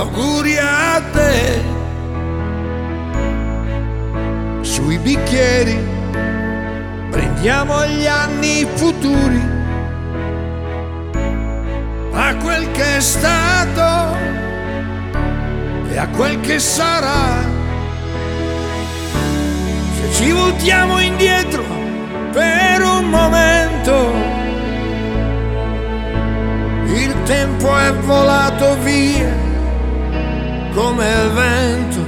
auguri a te. Sui bicchieri prendiamo agli anni futuri, a quel che è stato e a quel che sarà. Se ci voltiamo indietro per un momento, il tempo è volato via come il vento.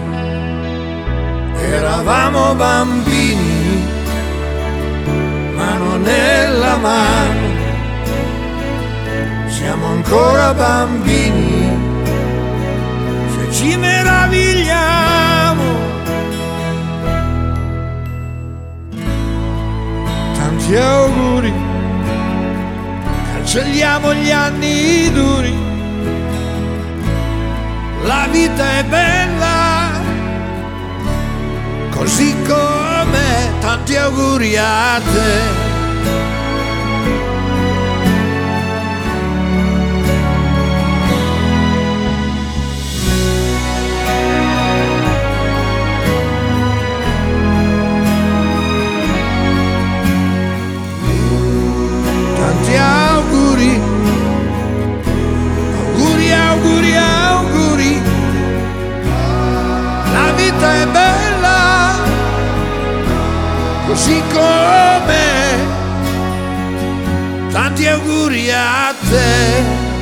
Eravamo bambini, mano nella mano. Siamo ancora bambini, se ci meravigliamo. Tanti auguri, cancelliamo gli anni duri. La vita è bella così com'è, tanti auguri a te. Tanti auguri, auguri, auguri, auguri. La vita è bella così com'è, tanti auguri a te.